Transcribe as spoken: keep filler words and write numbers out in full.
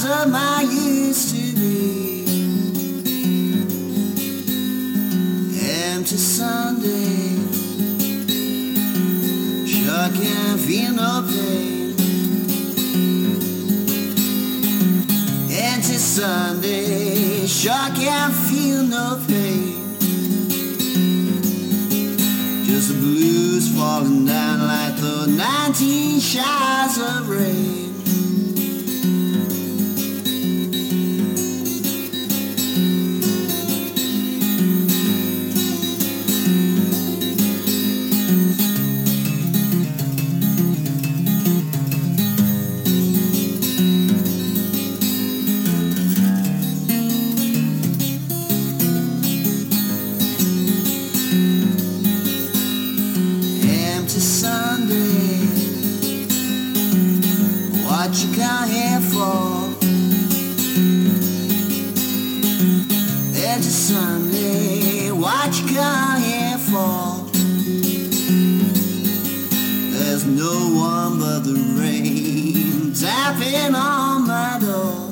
of my used to be. Empty Sunday, sure can't feel no pain. Empty Sunday, sure can't feel no pain. Just the blues falling down like the nineteen showers of rain. Sunday, what you come here for? It's a Sunday, what you come here for? There's no one but the rain tapping on my door.